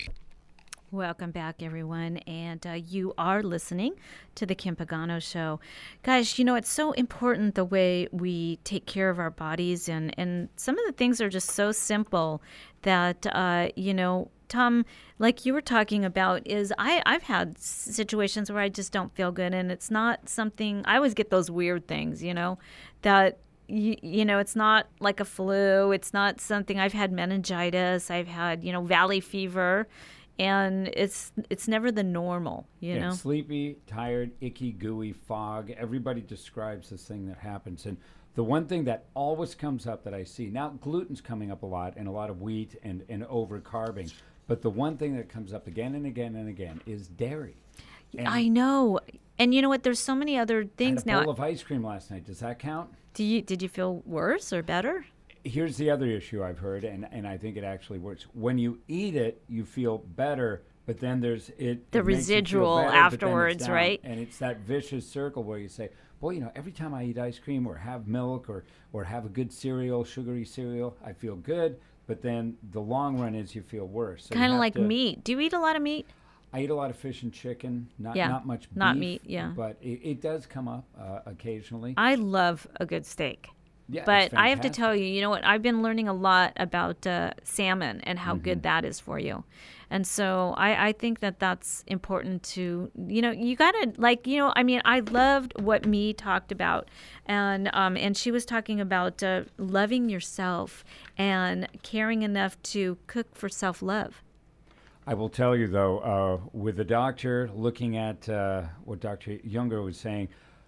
Welcome back, everyone, and uh, you are listening to the Kim Pagano Show. Guys, you know, it's so important the way we take care of our bodies, and, and some of the things are just so simple that, uh, you know, Tom, like you were talking about, is I, I've had situations where I just don't feel good, and it's not something, I always get those weird things, you know, that, you, you know, it's not like a flu, it's not something, I've had meningitis, I've had, you know, valley fever, and it's it's never the normal, you yeah, know. Sleepy, tired, icky, gooey, fog. Everybody describes this thing that happens. And the one thing that always comes up that I see, now gluten's coming up a lot, and a lot of wheat and, and over-carbing. But the one thing that comes up again and again and again is dairy. And I know. And you know what? There's so many other things I had a now. bowl of ice cream last night. Does that count? Do you did you feel worse or better? Here's the other issue I've heard, and, and I think it actually works. When you eat it, you feel better, but then there's it. The it makes you feel residual better, but then it's afterwards, down. right? And it's that vicious circle where you say, boy, you know, every time I eat ice cream or have milk or, or have a good cereal, sugary cereal, I feel good. But then the long run is you feel worse. So Kind of like to, meat. Do you eat a lot of meat? I eat a lot of fish and chicken, not Yeah, not much beef. not meat, yeah. But it, it does come up uh, occasionally. I love a good steak. Yeah, but it's I have to fantastic. tell you, you know what? I've been learning a lot about uh, salmon and how Mm-hmm. good that is for you. And so I, I think that that's important to, you know, you got to, like, you know, I mean, I loved what Me talked about. And um, and she was talking about uh, loving yourself and caring enough to cook for self-love. I will tell you, though, uh, with the doctor looking at uh, what Doctor Younger was saying,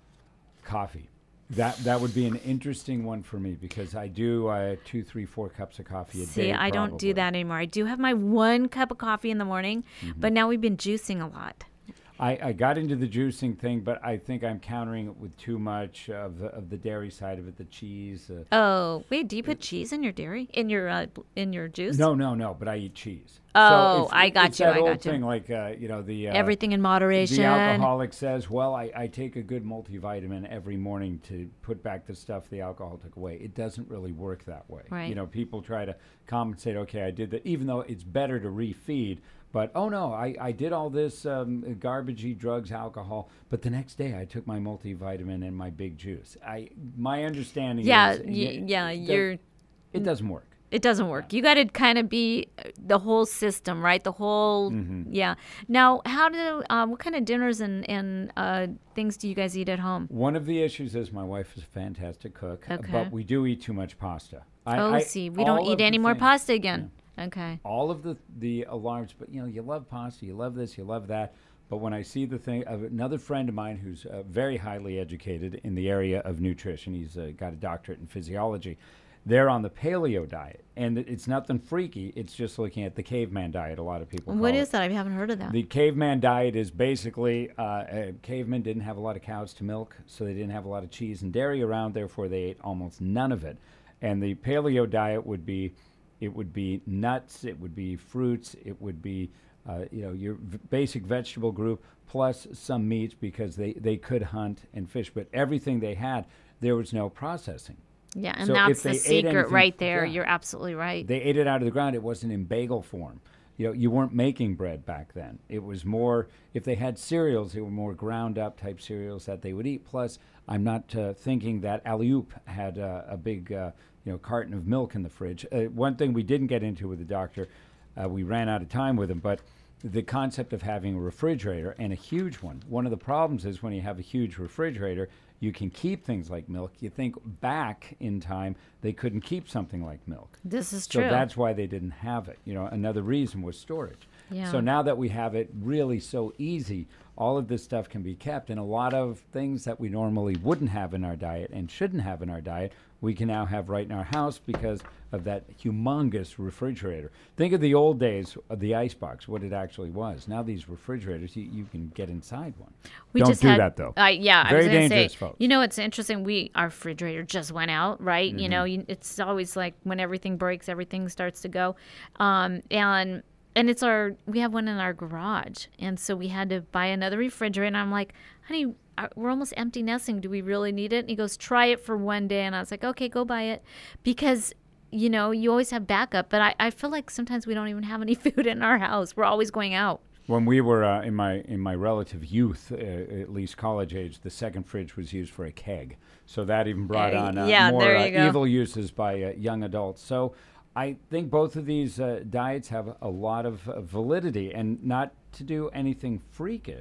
coffee. That that would be an interesting one for me because I do uh, two, three, four cups of coffee a See, day. I don't do probably. that anymore. I do have my one cup of coffee in the morning, Mm-hmm. but now we've been juicing a lot. I, I got into the juicing thing, but I think I'm countering it with too much of the, of the dairy side of it, the cheese. Uh, Oh, wait, do you put cheese in your dairy? In your uh, bl- in your juice? no, no, no, but I eat cheese. Oh, it's, I got it's you, That I old got you. thing, like uh, you know the uh, Everything in moderation. The alcoholic says, "Well, I, I take a good multivitamin every morning to put back the stuff the alcohol took away." It doesn't really work that way. Right. You know, people try to compensate. Okay, I did that, even though it's better to refeed. But oh no, I, I did all this um, garbagey drugs, alcohol. But the next day, I took my multivitamin and my big juice. I my understanding Yeah, is y- y- yeah, it you're. It doesn't work. It doesn't work. You got to kind of be the whole system, right? The whole, Mm-hmm. yeah. Now, how do, um, what kind of dinners and, and uh, things do you guys eat at home? One of the issues is my wife is a fantastic cook, Okay. but we do eat too much pasta. I, oh, I, see, we all don't of eat the any more things- pasta again. Okay. all of the the alarms, but you know, you love pasta, you love this, you love that. But when I see the thing of another friend of mine who's uh, very highly educated in the area of nutrition, he's uh, got a doctorate in physiology. They're on the paleo diet, and it- it's nothing freaky. It's just looking at the caveman diet. A lot of people. What call is it. that? I haven't heard of that. The caveman diet is basically uh, uh, cavemen didn't have a lot of cows to milk, so they didn't have a lot of cheese and dairy around. Therefore, they ate almost none of it. And the paleo diet would be, it would be nuts, it would be fruits, it would be, uh, you know, your v- basic vegetable group plus some meats because they, they could hunt and fish. But everything they had, there was no processing. Yeah, and So that's if the they ate secret anything- right there. yeah. You're absolutely right. They ate it out of the ground. It wasn't in bagel form. You know, you weren't making bread back then. It was more, if they had cereals, they were more ground up type cereals that they would eat. Plus, I'm not uh, thinking that Alioop had uh, a big, uh, you know, carton of milk in the fridge. Uh, one thing we didn't get into with the doctor, uh, we ran out of time with him, but the concept of having a refrigerator and a huge one. One of the problems is when you have a huge refrigerator, you can keep things like milk. You think back in time, they couldn't keep something like milk. This is So true. that's why they didn't have it. You know, another reason was storage. Yeah. So now that we have it really so easy, all of this stuff can be kept. And a lot of things that we normally wouldn't have in our diet and shouldn't have in our diet, we can now have right in our house because of that humongous refrigerator. Think of the old days of the icebox, what it actually was. Now these refrigerators, you, you can get inside one. We Don't just do had, that, though. Uh, yeah, Very I was gonna dangerous, say. folks. You know, it's interesting. We our refrigerator just went out, right? You know, you, it's always like when everything breaks, everything starts to go, um, and and it's our we have one in our garage, and so we had to buy another refrigerator. And I'm like, honey, uh, we're almost empty nesting. Do we really need it? And he goes, try it for one day, and I was like, okay, go buy it, because you know you always have backup. But I, I feel like sometimes we don't even have any food in our house. We're always going out. When we were uh, in my in my relative youth, uh, at least college age, the second fridge was used for a keg. So that even brought Uh, on uh, yeah, more there uh, you go. evil uses by uh, young adults. So I think both of these uh, diets have a lot of uh, validity, and not to do anything freakish,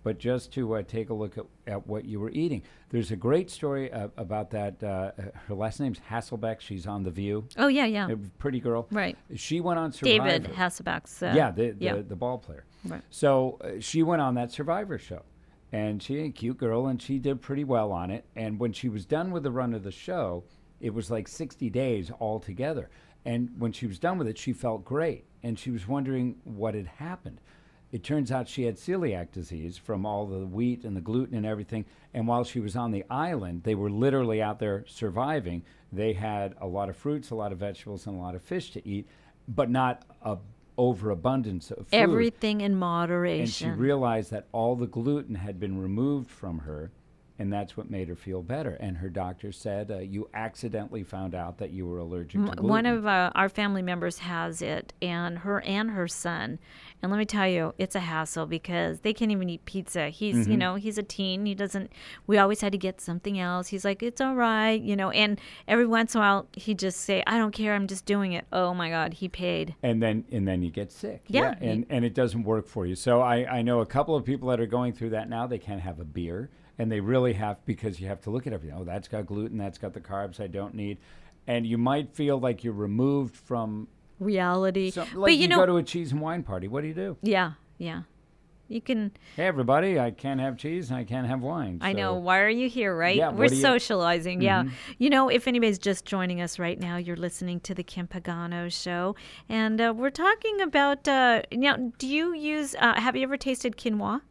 but just to uh, take a look at, at what you were eating. There's a great story uh, about that. Uh, her last name's Hasselbeck. She's on The View. Oh, yeah, yeah. A pretty girl. Right. She went on Survivor. David Hasselbeck's. Uh, yeah, the, the, yeah. the ball player. Right. So uh, she went on that Survivor show. And she's a cute girl, and she did pretty well on it. And when she was done with the run of the show, it was like sixty days altogether. And when she was done with it, she felt great. And she was wondering what had happened. It turns out she had celiac disease from all the wheat and the gluten and everything. And while she was on the island, they were literally out there surviving. They had a lot of fruits, a lot of vegetables, and a lot of fish to eat, but not a overabundance of food. Everything in moderation. And she realized that all the gluten had been removed from her, and that's what made her feel better. And her doctor said, uh, you accidentally found out that you were allergic to gluten. One of uh, our family members has it, and her and her son. And let me tell you, it's a hassle because they can't even eat pizza. He's, mm-hmm. you know, he's a teen. He doesn't, we always had to get something else. He's like, it's all right, you know. And every once in a while, he'd just say, I don't care, I'm just doing it. Oh, my God, he paid. And then and then you get sick. Yeah. yeah and, and it doesn't work for you. So I, I know a couple of people that are going through that now. They can't have a beer. And they really have, because you have to look at everything. Oh, that's got gluten, that's got the carbs I don't need. And you might feel like you're removed from reality. Some, like but you, you know, go to a cheese and wine party. What do you do? Yeah, yeah. You can. Hey, everybody, I can't have cheese and I can't have wine. I so. know. Why are you here, right? Yeah, We're you... socializing. Mm-hmm. Yeah. You know, if anybody's just joining us right now, you're listening to the Kim Pagano Show. And uh, we're talking about, uh, now, do you use, uh, have you ever tasted quinoa?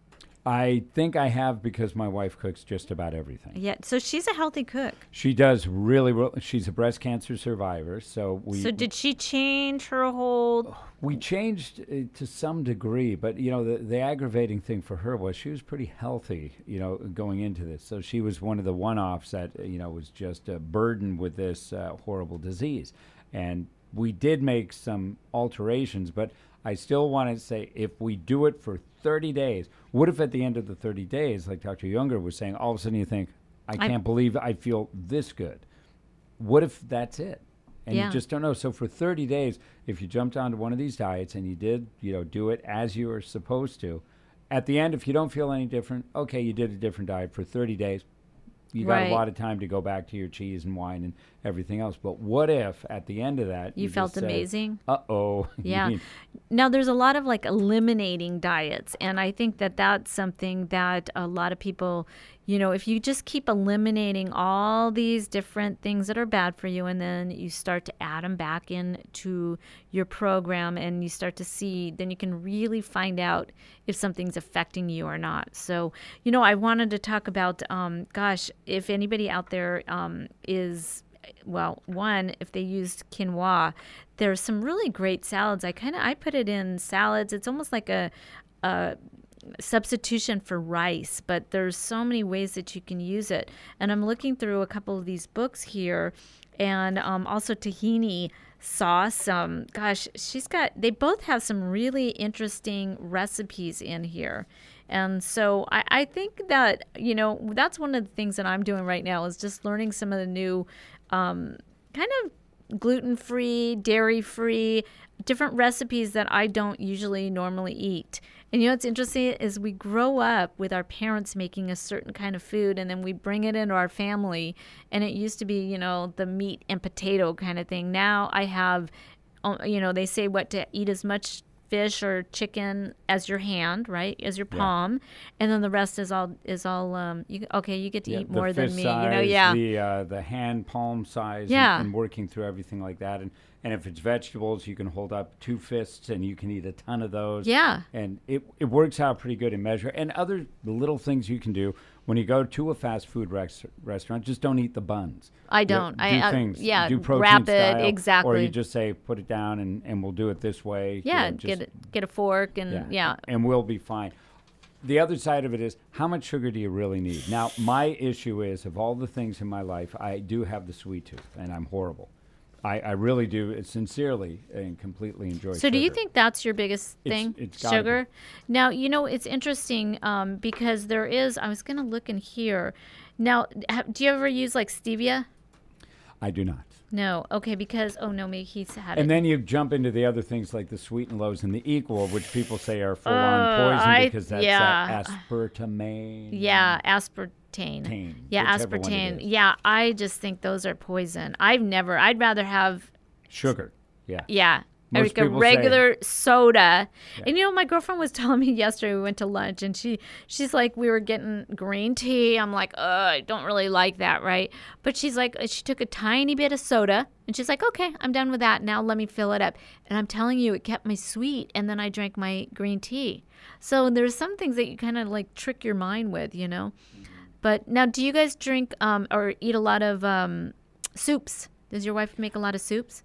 I think I have because my wife cooks just about everything. Yeah, so she's a healthy cook. She does really well. She's a breast cancer survivor, so we... So did she change her whole... We changed uh, to some degree, but, you know, the, the aggravating thing for her was she was pretty healthy, you know, going into this. So she was one of the one-offs that, you know, was just uh, burdened with this uh, horrible disease. And we did make some alterations, but I still want to say if we do it for thirty days, what if at the end of the thirty days, like Doctor Younger was saying, all of a sudden you think, I can't I'm, believe I feel this good. What if that's it? And yeah. you just don't know. So for thirty days, if you jumped onto one of these diets and you did, you know, do it as you were supposed to, at the end, if you don't feel any different, okay, you did a different diet for thirty days. You got right. a lot of time to go back to your cheese and wine and everything else. But what if at the end of that you, you felt just amazing? Said, uh-oh. Yeah. Now, there's a lot of like eliminating diets. And I think that that's something that a lot of people, you know, if you just keep eliminating all these different things that are bad for you, and then you start to add them back into your program and you start to see, then you can really find out if something's affecting you or not. So, you know, I wanted to talk about, um, gosh, if anybody out there um, is, well, one, if they used quinoa, there's some really great salads. I kind of, I put it in salads. It's almost like a, a substitution for rice, but there's so many ways that you can use it. And I'm looking through a couple of these books here, and um, also tahini sauce. Um, gosh, she's got, they both have some really interesting recipes in here. And so I, I think that, you know, that's one of the things that I'm doing right now is just learning some of the new um, kind of gluten-free, dairy-free, different recipes that I don't usually normally eat. And you know what's interesting is we grow up with our parents making a certain kind of food, and then we bring it into our family. And it used to be, you know, the meat and potato kind of thing. Now I have, you know, they say what to eat as much fish or chicken as your hand, right, as your palm, yeah. and then the rest is all is all. Um, you okay? You get to yeah, eat more than me, size, you know. Yeah, the uh, the hand palm size, yeah. and, and working through everything like that, and. And if it's vegetables, you can hold up two fists and you can eat a ton of those. Yeah. And it, it works out pretty good in measure. And other little things you can do when you go to a fast food res- restaurant, just don't eat the buns. I don't. You know, do I, things. Uh, yeah, do protein wrap style, it, exactly. Or you just say, put it down and, and we'll do it this way. Yeah, you know, just, get, it, get a fork and yeah. yeah. And we'll be fine. The other side of it is, how much sugar do you really need? Now, my issue is, of all the things in my life, I do have the sweet tooth, and I'm horrible. I, I really do sincerely and completely enjoy So sugar. do you think that's your biggest thing, it's, it's sugar? Be. Now, you know, it's interesting um, because there is, I was going to look in here. Now, have, do you ever use like stevia? I do not. No. Okay, because, oh, no, maybe he's had it. And then you jump into the other things like the Sweet and Lows and the Equal, which people say are full-on Oh, poison I- because that's yeah. uh, aspartame. Yeah, aspartame. Tane, Yeah, whichever one it aspartame. is. Yeah, I just think those are poison. I've never, I'd rather have, Sugar. Yeah. yeah, Most like a people say- regular soda. Yeah. And you know, my girlfriend was telling me yesterday, we went to lunch, and she she's like, we were getting green tea. I'm like, oh, I don't really like that, right? But she's like, she took a tiny bit of soda, and she's like, okay, I'm done with that. Now let me fill it up. And I'm telling you, it kept me sweet, and then I drank my green tea. So there's some things that you kind of like trick your mind with, you know? But now, do you guys drink um, or eat a lot of um, soups? Does your wife make a lot of soups?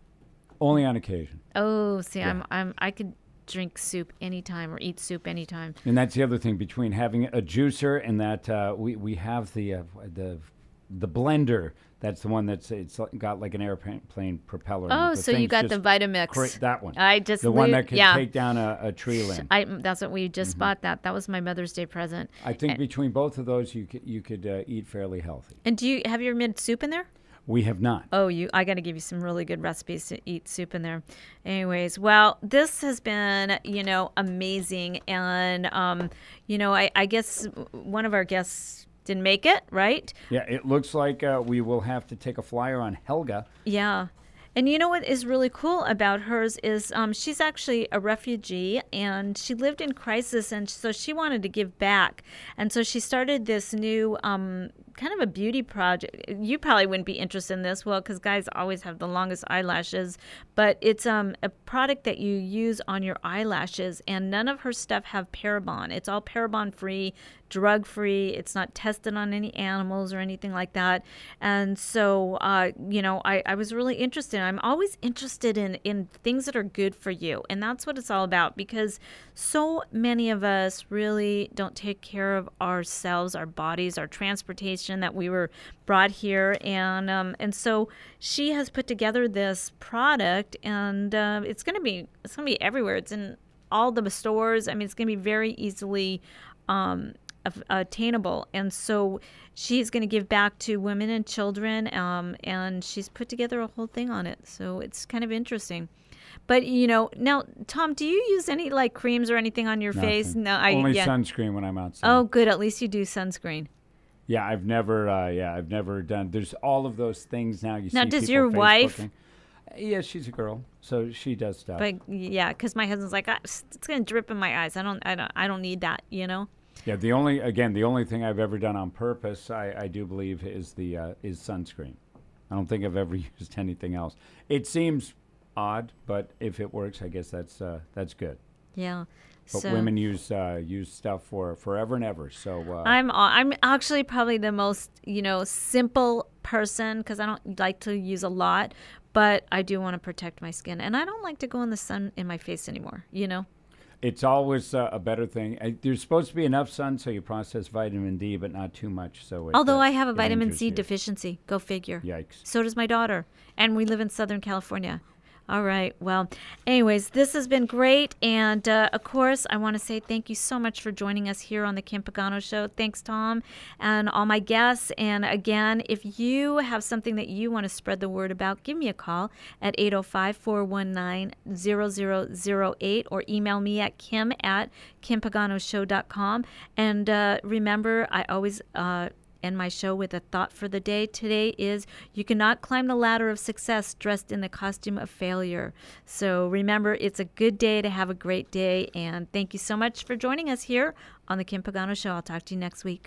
Only on occasion. Oh, see, Yeah. I'm I'm I could drink soup anytime or eat soup anytime. And that's the other thing between having a juicer and that uh, we we have the uh, the the blender. That's the one that's it's got like an airplane propeller. in it. Oh, The so you thing's got the just Vitamix. cra- that one. I just the one lo- that can yeah. take down a, a tree limb. I that's what we just bought. That that was my Mother's Day present. I think And, between both of those, you could, you could uh, eat fairly healthy. and do you have you ever made soup in there? We have not. Oh, you! I got to give you some really good recipes to eat soup in there. Anyways, well, this has been, you know, amazing, and um, you know, I, I guess one of our guests didn't make it, right? Yeah, it looks like uh, we will have to take a flyer on Helga. Yeah. And you know what is really cool about hers is um, she's actually a refugee, and she lived in crisis, and so she wanted to give back. And so she started this new um, kind of a beauty project. You probably wouldn't be interested in this, well, because guys always have the longest eyelashes. But it's um, a product that you use on your eyelashes, and none of her stuff have Parabon. It's all Parabon-free, drug-free. It's not tested on any animals or anything like that. And so, uh, you know, I, I was really interested. I'm always interested in, in things that are good for you. And that's what it's all about, because so many of us really don't take care of ourselves, our bodies, our transportation, that we were brought here. And um, and so she has put together this product, and uh, it's going to be it's going to be everywhere. It's in all the stores. I mean, it's going to be very easily um, attainable. And so she's going to give back to women and children, um, and she's put together a whole thing on it. So it's kind of interesting. But, you know, now, Tom, do you use any, like, creams or anything on your Nothing. face? No, I Only yeah. sunscreen when I'm outside. Oh, good. At least you do sunscreen. Yeah, I've never. Uh, yeah, I've never done. There's all of those things now. You Now, see does people your wife- Facebooking. Yeah, she's a girl, so she does stuff. But, yeah, because my husband's like, ah, it's going to drip in my eyes. I don't, I don't, I don't need that, you know? Yeah, the only again the only thing I've ever done on purpose, I, I do believe, is the uh, is sunscreen. I don't think I've ever used anything else. It seems odd, but if it works, I guess that's uh, that's good. Yeah. But so women use uh, use stuff for forever and ever. So uh, I'm I'm actually probably the most, you know, simple person, because I don't like to use a lot, but I do want to protect my skin, and I don't like to go in the sun in my face anymore, you know? it's always uh, a better thing. Uh, there's supposed to be enough sun so you process vitamin D, but not too much. So it, Although uh, I have a it vitamin injures C you. deficiency. Go figure. Yikes. So does my daughter. And we live in Southern California. All right. Well, anyways, this has been great. And, uh, of course, I want to say thank you so much for joining us here on the Kim Pagano Show. Thanks, Tom, and all my guests. And, again, if you have something that you want to spread the word about, give me a call at eight oh five, four one nine, zero zero zero eight or email me at kim at kim pagano show dot com. And uh, remember, I always... Uh, end my show with a thought for the day. Today is, you cannot climb the ladder of success dressed in the costume of failure. So remember, it's a good day to have a great day. And thank you so much for joining us here on the Kim Pagano Show. I'll talk to you next week.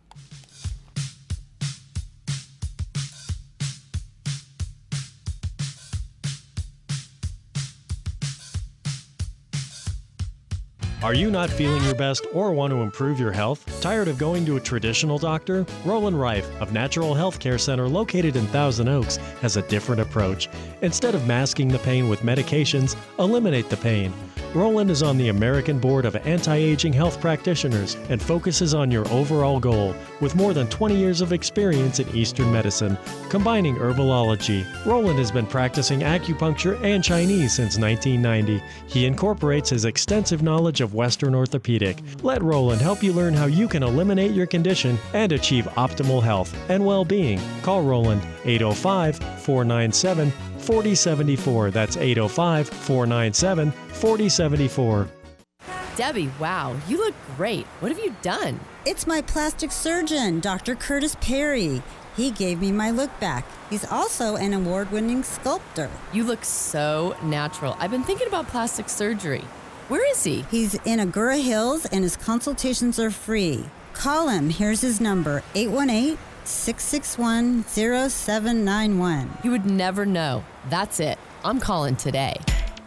Are you not feeling your best or want to improve your health? Tired of going to a traditional doctor? Roland Reif of Natural Health Care Center located in Thousand Oaks has a different approach. Instead of masking the pain with medications, eliminate the pain. Roland is on the American Board of Anti-Aging Health Practitioners and focuses on your overall goal. With more than twenty years of experience in Eastern medicine, combining herbology, Roland has been practicing acupuncture and Chinese since nineteen ninety. He incorporates his extensive knowledge of Western orthopedic. Let Roland help you learn how you can eliminate your condition and achieve optimal health and well-being. Call Roland eight oh five, four nine seven, four oh seven four. That's eight oh five, four nine seven, four oh seven four. Debbie, wow, you look great. What have you done? It's my plastic surgeon, Doctor Curtis Perry. He gave me my look back. He's also an award-winning sculptor. You look so natural. I've been thinking about plastic surgery. Where is he? He's in Agoura Hills, and his consultations are free. Call him. Here's his number, eight one eight, six six one, zero seven nine one. You would never know. That's it. I'm calling today.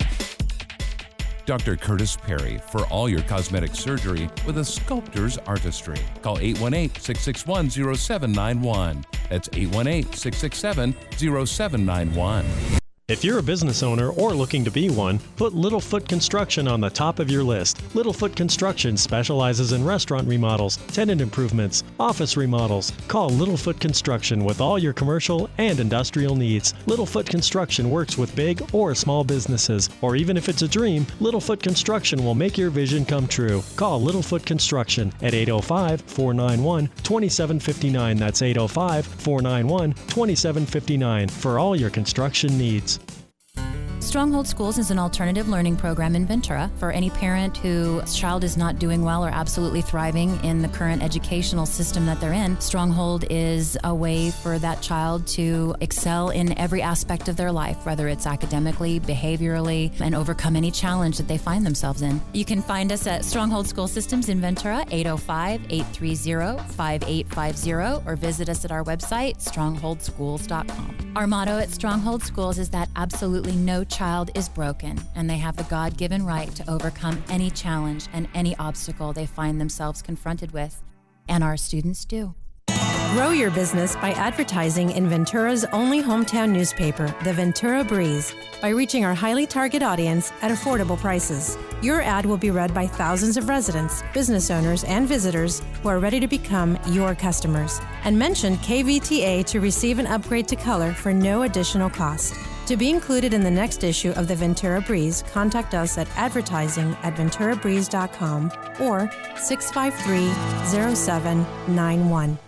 Doctor Curtis Perry for all your cosmetic surgery with a sculptor's artistry. Call eight one eight, six six one, zero seven nine one. That's eight one eight, six six seven, zero seven nine one. If you're a business owner or looking to be one, put Littlefoot Construction on the top of your list. Littlefoot Construction specializes in restaurant remodels, tenant improvements, office remodels. Call Littlefoot Construction with all your commercial and industrial needs. Littlefoot Construction works with big or small businesses, or even if it's a dream, Littlefoot Construction will make your vision come true. Call Littlefoot Construction at eight oh five, four nine one, two seven five nine. That's eight oh five, four nine one, two seven five nine for all your construction needs. Stronghold Schools is an alternative learning program in Ventura for any parent whose child is not doing well or absolutely thriving in the current educational system that they're in. Stronghold is a way for that child to excel in every aspect of their life, whether it's academically, behaviorally, and overcome any challenge that they find themselves in. You can find us at Stronghold School Systems in Ventura, eight oh five, eight three zero, five eight five zero, or visit us at our website, stronghold schools dot com. Our motto at Stronghold Schools is that absolutely no child is broken, and they have the God-given right to overcome any challenge and any obstacle they find themselves confronted with. And our students do. Grow your business by advertising in Ventura's only hometown newspaper, the Ventura Breeze, by reaching our highly target audience at affordable prices. Your ad will be read by thousands of residents, business owners, and visitors who are ready to become your customers. And mention K V T A to receive an upgrade to color for no additional cost. To be included in the next issue of the Ventura Breeze, contact us at advertising at ventura breeze dot com or six five three, zero seven nine one.